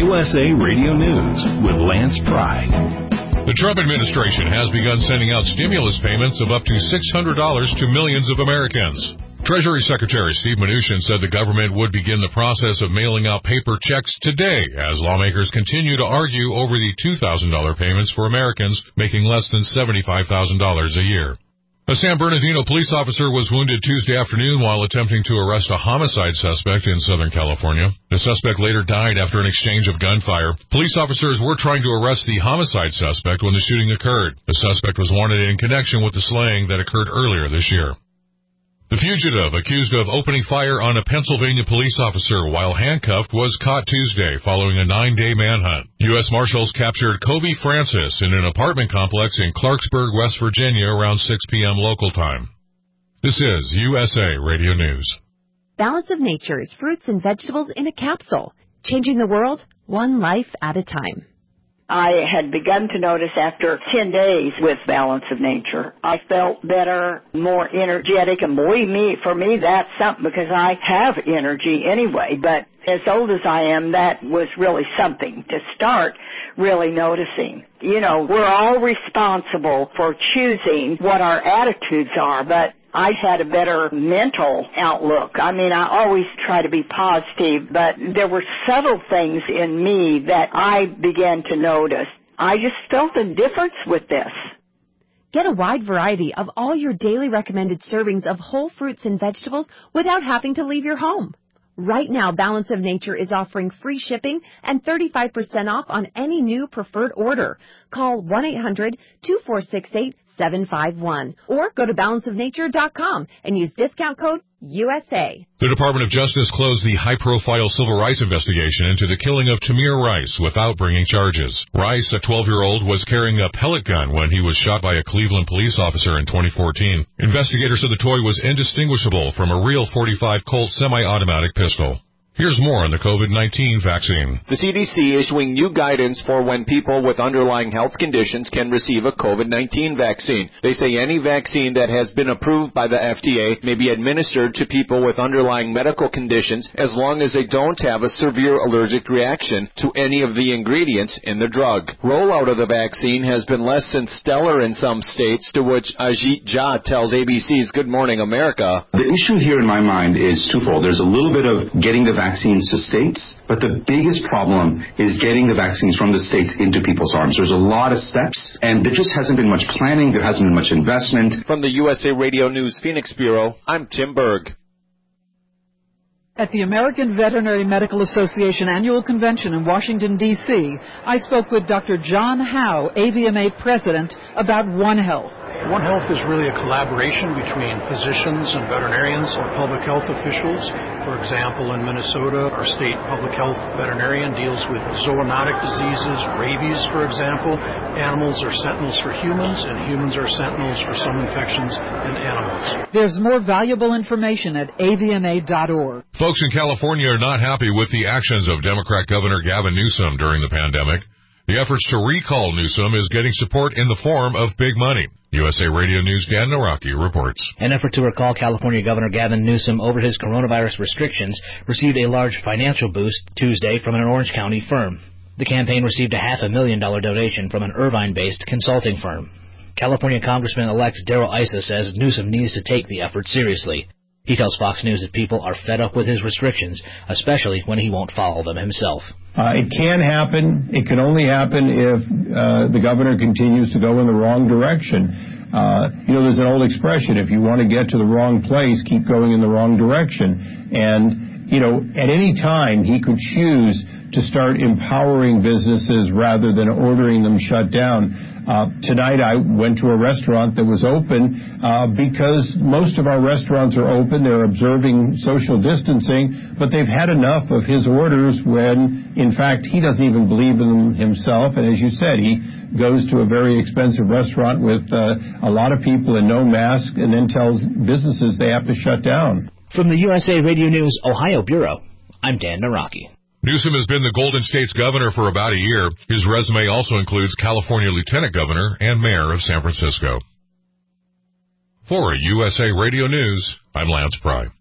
USA Radio News with Lance Pry. The Trump administration has begun sending out stimulus payments of up to $600 to millions of Americans. Treasury Secretary Steve Mnuchin said the government would begin the process of mailing out paper checks today as lawmakers continue to argue over the $2,000 payments for Americans making less than $75,000 a year. A San Bernardino police officer was wounded Tuesday afternoon while attempting to arrest a homicide suspect in Southern California. The suspect later died after an exchange of gunfire. Police officers were trying to arrest the homicide suspect when the shooting occurred. The suspect was wanted in connection with the slaying that occurred earlier this year. The fugitive accused of opening fire on a Pennsylvania police officer while handcuffed was caught Tuesday following a 9-day manhunt. U.S. Marshals captured Kobe Francis in an apartment complex in Clarksburg, West Virginia around 6 p.m. local time. This is USA Radio News. Balance of Nature's fruits and vegetables in a capsule, changing the world one life at a time. I had begun to notice after 10 days with Balance of Nature, I felt better, more energetic, and believe me, for me, that's something because I have energy anyway. But as old as I am, that was really something to start really noticing. You know, we're all responsible for choosing what our attitudes are, but I had a better mental outlook. I mean, I always try to be positive, but there were subtle things in me that I began to notice. I just felt a difference with this. Get a wide variety of all your daily recommended servings of whole fruits and vegetables without having to leave your home. Right now, Balance of Nature is offering free shipping and 35% off on any new preferred order. Call 1-800-2468-751 or go to balanceofnature.com and use discount code USA. The Department of Justice closed the high-profile civil rights investigation into the killing of Tamir Rice without bringing charges. Rice, a 12-year-old, was carrying a pellet gun when he was shot by a Cleveland police officer in 2014. Investigators said the toy was indistinguishable from a real .45 Colt semi-automatic pistol. Here's more on the COVID-19 vaccine. The CDC issuing new guidance for when people with underlying health conditions can receive a COVID-19 vaccine. They say any vaccine that has been approved by the FDA may be administered to people with underlying medical conditions as long as they don't have a severe allergic reaction to any of the ingredients in the drug. Rollout of the vaccine has been less than stellar in some states, to which Ajit Jha tells ABC's Good Morning America. The issue here in my mind is twofold. There's a little bit of getting the vaccines to states, but the biggest problem is getting the vaccines from the states into people's arms. There's a lot of steps, and there just hasn't been much planning. There hasn't been much investment. From the USA Radio News Phoenix Bureau, I'm Tim Berg. At the American Veterinary Medical Association Annual Convention in Washington, D.C., I spoke with Dr. John Howe, AVMA President, about One Health. One Health is really a collaboration between physicians and veterinarians or public health officials. For example, in Minnesota, our state public health veterinarian deals with zoonotic diseases, rabies, for example. Animals are sentinels for humans, and humans are sentinels for some infections in animals. There's more valuable information at avma.org. Folks in California are not happy with the actions of Democrat Governor Gavin Newsom during the pandemic. The efforts to recall Newsom is getting support in the form of big money. USA Radio News' Dan Naraki reports. An effort to recall California Governor Gavin Newsom over his coronavirus restrictions received a large financial boost Tuesday from an Orange County firm. The campaign received a $500,000 donation from an Irvine-based consulting firm. California Congressman-elect Darrell Issa says Newsom needs to take the effort seriously. He tells Fox News that people are fed up with his restrictions, especially when he won't follow them himself. It can happen. It can only happen if the governor continues to go in the wrong direction. There's an old expression, if you want to get to the wrong place, keep going in the wrong direction. And, at any time he could choose to start empowering businesses rather than ordering them shut down. Tonight I went to a restaurant that was open because most of our restaurants are open. They're observing social distancing, but they've had enough of his orders when, in fact, he doesn't even believe in them himself. And as you said, he goes to a very expensive restaurant with a lot of people and no mask and then tells businesses they have to shut down. From the USA Radio News Ohio Bureau, I'm Dan Naraki. Newsom has been the Golden State's governor for about a year. His resume also includes California Lieutenant Governor and Mayor of San Francisco. For USA Radio News, I'm Lance Pry.